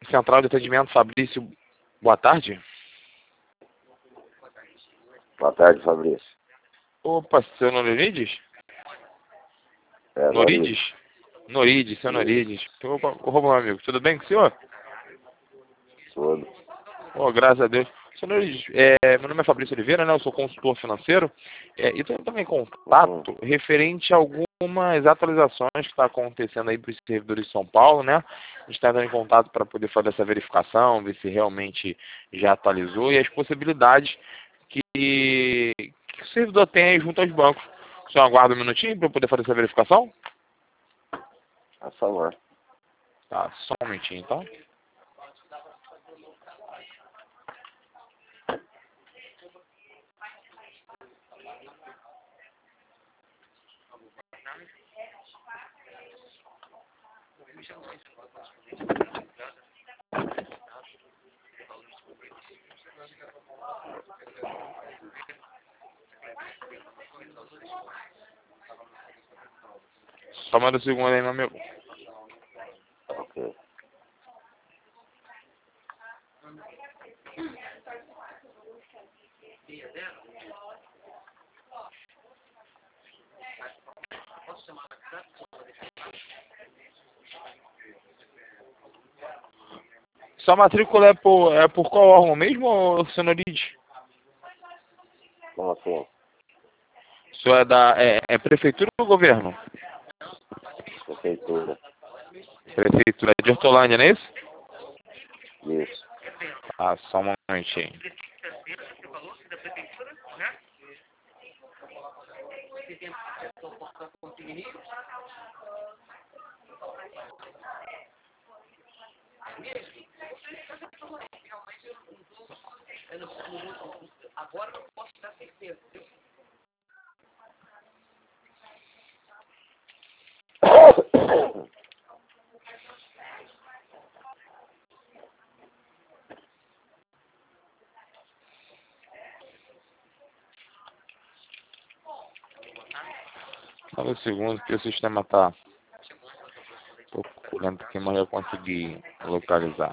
Central de Atendimento, Fabrício. Boa tarde. Boa tarde, Fabrício. Opa, seu Norides? Norides? Norides, seu Norides. Opa, meu amigo, tudo bem com o senhor? Tudo. Oh, graças a Deus. Seu Norides, meu nome é Fabrício Oliveira, né? Eu sou consultor financeiro. E tenho também contato referente a algumas atualizações que estão acontecendo aí para os servidores de São Paulo, né? A gente está entrando em contato para poder fazer essa verificação, ver se realmente já atualizou e as possibilidades que o servidor tem aí junto aos bancos. O senhor aguarda um minutinho para eu poder fazer essa verificação? A favor. Tá, só um minutinho, então. Só manda um segundo aí, meu amigo. Ok. Sua matrícula é por qual órgão mesmo, ou senhoride? Como assim? O senhor é prefeitura ou governo? Prefeitura. Prefeitura de Hortolândia, não é isso? Isso. Ah, só um momentinho. Só um segundo que o sistema tá procurando aqui, mas eu consegui localizar.